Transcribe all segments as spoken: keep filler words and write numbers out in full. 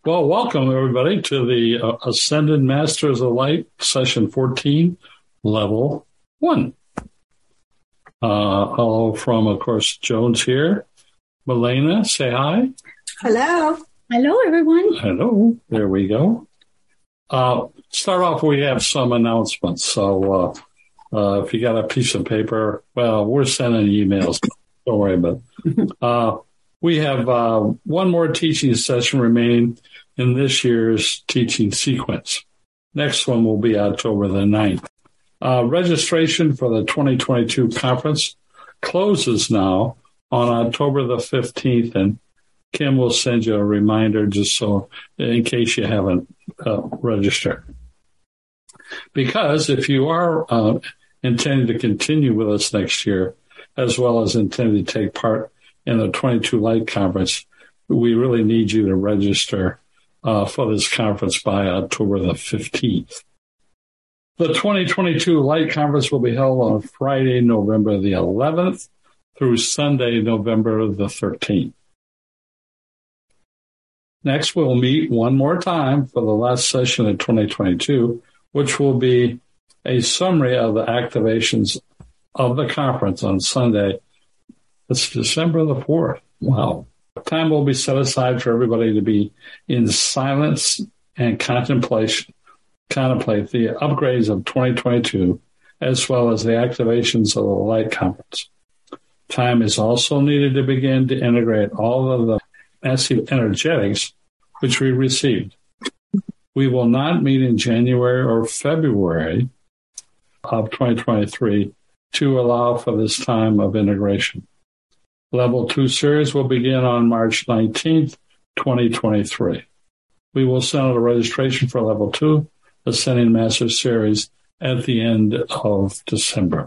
Well, welcome everybody to the uh, Ascended Masters of Light, session fourteen, level one. Uh, hello from, of course, Jones here. Milena, say hi. Hello. Hello, everyone. Hello. There we go. Uh, start off, we have some announcements. So uh, uh, if you got a piece of paper, well, we're sending emails. Don't worry about it. Uh, we have uh, one more teaching session remaining in this year's teaching sequence. Next one will be October the ninth. Uh, registration for the twenty twenty-two conference closes now on October the fifteenth, and Kim will send you a reminder just so in case you haven't uh, registered. Because if you are uh, intending to continue with us next year, as well as intending to take part in the twenty-two Light Conference, we really need you to register uh, for this conference by October the fifteenth. The twenty twenty-two Light Conference will be held on Friday, November the eleventh through Sunday, November the thirteenth. Next, we'll meet one more time for the last session of twenty twenty-two, which will be a summary of the activations of the conference on Sunday. It's December the fourth. Wow. Time will be set aside for everybody to be in silence and contemplation, contemplate the upgrades of twenty twenty-two, as well as the activations of the Light Conference. Time is also needed to begin to integrate all of the massive energetics which we received. We will not meet in January or February of twenty twenty-three to allow for this time of integration. Level two series will begin on March nineteenth, twenty twenty-three. We will send out a registration for level two, Ascending Master series, at the end of December.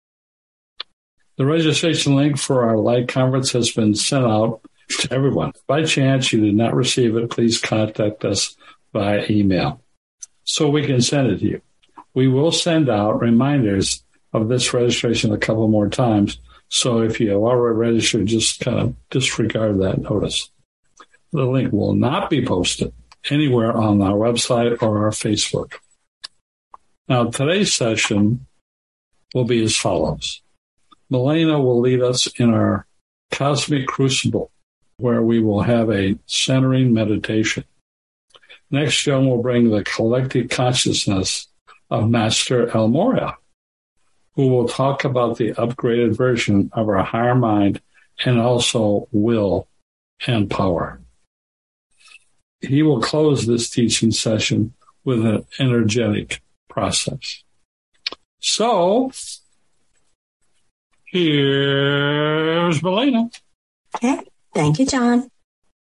The registration link for our Light Conference has been sent out to everyone. If by chance you did not receive it, please contact us via email so we can send it to you. We will send out reminders of this registration a couple more times. So if you have already registered, just kind of disregard that notice. The link will not be posted anywhere on our website or our Facebook. Now, today's session will be as follows. Milena will lead us in our Cosmic Crucible, where we will have a centering meditation. Next, Joan will bring the collective consciousness of Master El Morya, who will talk about the upgraded version of our higher mind and also will and power. He will close this teaching session with an energetic process. So, here's Milena. Okay. Thank you, John.